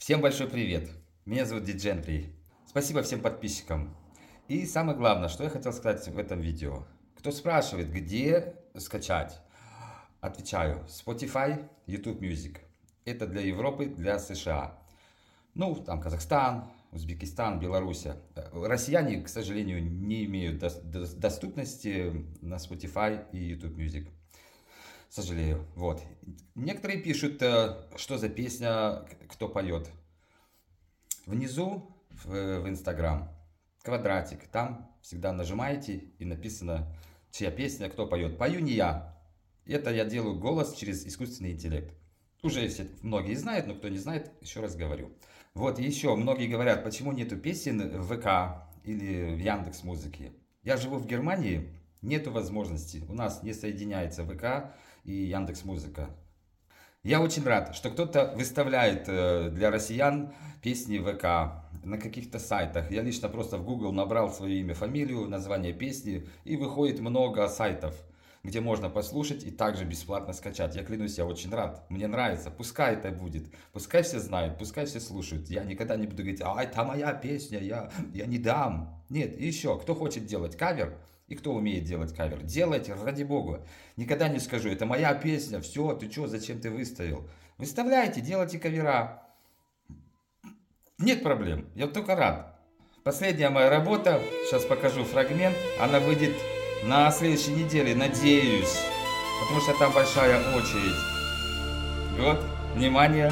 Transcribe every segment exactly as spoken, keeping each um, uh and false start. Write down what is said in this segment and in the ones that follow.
Всем большой привет! Меня зовут Диджентри. Спасибо всем подписчикам. И самое главное, что я хотел сказать в этом видео. Кто спрашивает, где скачать? Отвечаю. Spotify, YouTube Music. Это для Европы, для США. Ну, там Казахстан, Узбекистан, Белоруссия. Россияне, к сожалению, не имеют доступности на Spotify и YouTube Music. Сожалею. Вот. Некоторые пишут, что за песня, кто поет. Внизу в, в Instagram квадратик. Там всегда нажимаете и написано, чья песня, кто поет. Пою не я. Это я делаю голос через искусственный интеллект. Уже все, многие знают, но кто не знает, еще раз говорю. Вот еще многие говорят, почему нету песен в ВК или в Яндекс.Музыке. Я живу в Германии, нету возможности. У нас не соединяется ВК и Яндекс.Музыка. Я очень рад, что кто-то выставляет для россиян песни ВК на каких-то сайтах. Я лично просто в Google набрал свое имя, фамилию, название песни, и выходит много сайтов, где можно послушать и также бесплатно скачать. Я клянусь, я очень рад. Мне нравится. Пускай это будет. Пускай все знают, пускай все слушают. Я никогда не буду говорить, а это моя песня, я, я не дам. Нет, и еще, кто хочет делать кавер, и кто умеет делать кавер, делайте, ради бога. Никогда не скажу, это моя песня, все, ты что, зачем ты выставил? Выставляйте, делайте кавера. Нет проблем, я только рад. Последняя моя работа, сейчас покажу фрагмент, она выйдет на следующей неделе, надеюсь, потому что там большая очередь. Вот, внимание.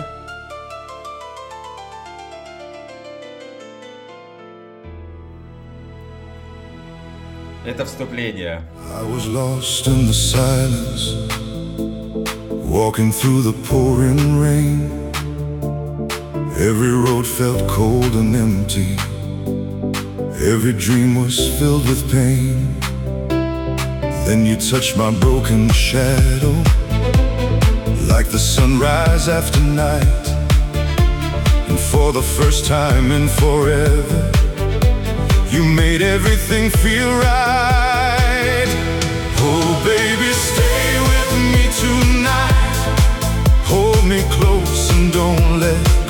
Это вступление. I was lost in the silence, walking through the pouring rain. Every road felt cold and empty. Every dream was filled with pain. Then you touched my broken shadow, like the sunrise after night. And for the first time in forever, you made everything feel right. Oh baby, stay with me tonight. Hold me close and don't let